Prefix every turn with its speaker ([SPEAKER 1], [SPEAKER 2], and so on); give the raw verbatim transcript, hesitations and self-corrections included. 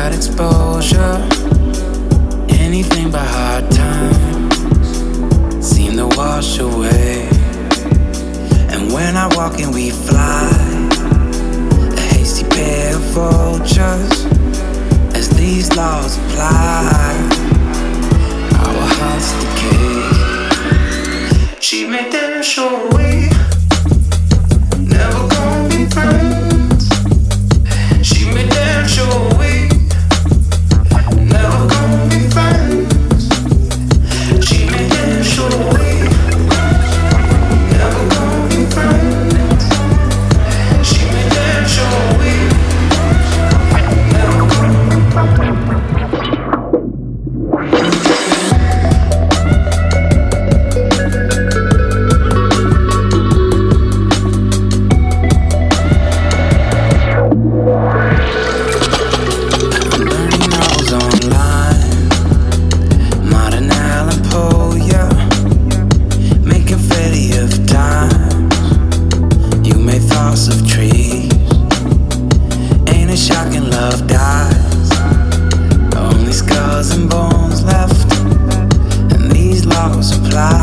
[SPEAKER 1] got exposure. Anything but hard times seem to wash away. And when I walk in, we fly, a hasty pair of vultures. As these laws apply, our hearts decay. She made them show we never gonna be friends. She made them show we never gonna be friends. She made them show we never gonna be friends. She made them show we never gonna be friends. Shocking love dies, only skulls and bones left, and these laws apply.